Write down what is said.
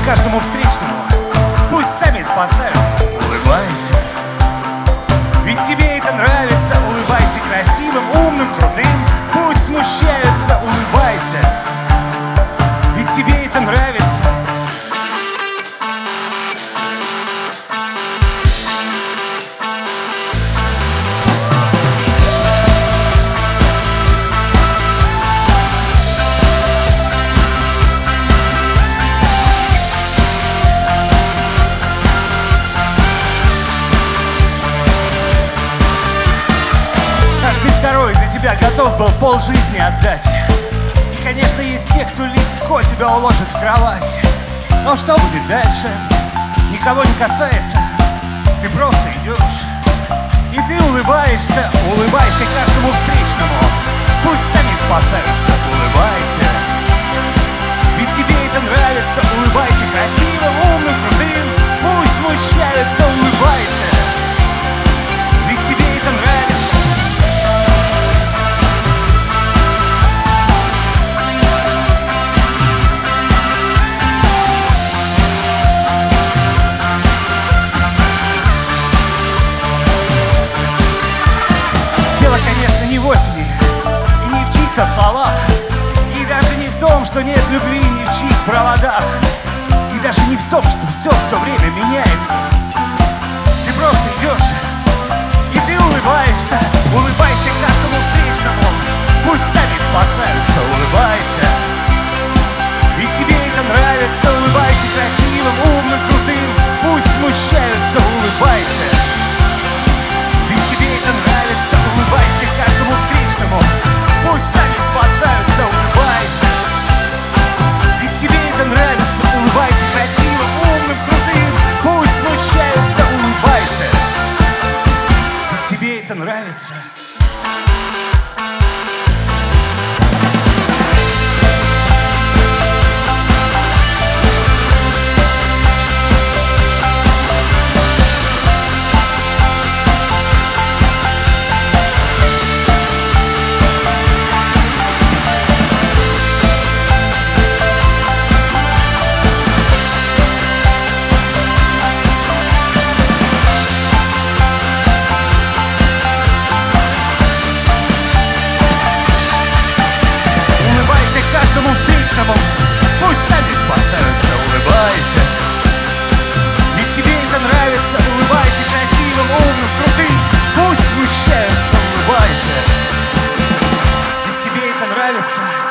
каждому встречному, пусть сами спасаются. Улыбайся, ведь тебе это нравится. Улыбайся красивым, умным, крутым, пусть смущаются. Улыбайся, ведь тебе это нравится. Каждый второй за тебя готов был полжизни отдать. И, конечно, есть те, кто легко тебя уложит в кровать. Но что будет дальше, никого не касается. Ты просто идешь, и ты улыбаешься. Улыбайся каждому встречному, пусть сами спасаются. Улыбайся, ведь тебе это нравится. Улыбайся красивым, умным, крутым, пусть смущаются. Улыбайся, ведь тебе это нравится. Конечно, не в осени и не в чьих-то словах, и даже не в том, что нет любви ни в чьих проводах, и даже не в том, что все время меняется. Ты просто идешь, и ты улыбаешься. Улыбайся каждому встречному, пусть сами спасаются. Улыбайся, ведь тебе это нравится. Улыбайся красивым, умным, крутым, пусть смущаются. Улыбайся, ведь тебе это нравится. Улыбайся каждому встречному, пусть сами спасаются. Улыбайся, ведь тебе это нравится. Улыбайся красивым, умным, крутым, пусть смущаются. Улыбайся, ведь тебе это нравится. Каждому встречному, пусть сами спасаются. Улыбайся, ведь тебе это нравится. Улыбайся красивым, умным, крутым, пусть смущаются. Улыбайся, ведь тебе это нравится.